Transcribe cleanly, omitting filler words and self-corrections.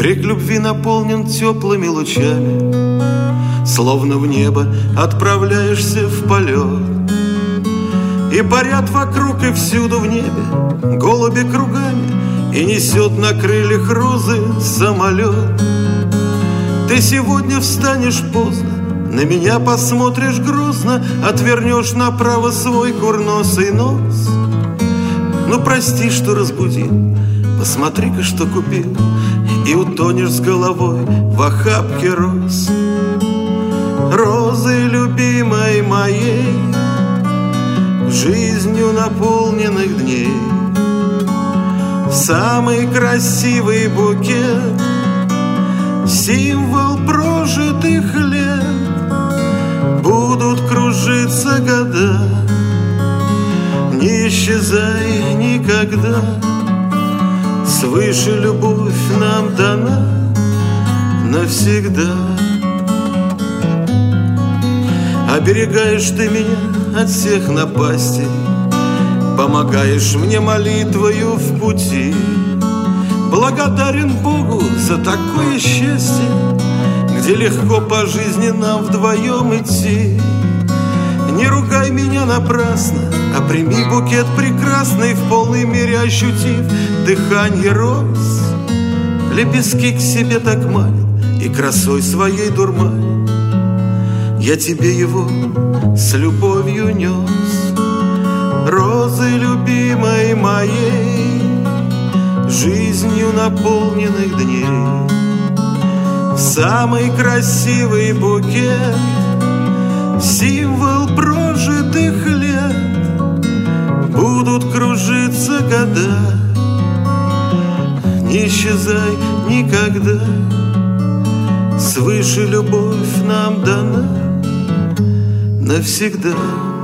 Крик любви наполнен теплыми лучами, словно в небо отправляешься в полет. И парят вокруг и всюду в небе голуби кругами, и несет на крыльях розы самолет. Ты сегодня встанешь поздно, на меня посмотришь грозно, отвернешь направо свой курносый нос. Ну прости, что разбудил, посмотри-ка, что купил, и утонешь с головой в охапке роз. Розы любимой моей, жизнью наполненных дней, самый красивый букет, символ прожитых лет. Будут кружиться года, не исчезай никогда. Свыше любовь нам дана навсегда. Оберегаешь ты меня от всех напастей, помогаешь мне молитвою в пути. Благодарен Богу за такое счастье, где легко по жизни нам вдвоем идти. Не ругай меня напрасно, а прими букет прекрасный, в полной мере ощутив дыханье роз. Лепестки к себе так манят и красой своей дурманят. Я тебе его с любовью нес. Розы любимой моей, жизнью наполненных дней, самый красивый букет, символ прожитых лет. Будут кружиться года, не исчезай никогда. Свыше любовь нам дана навсегда.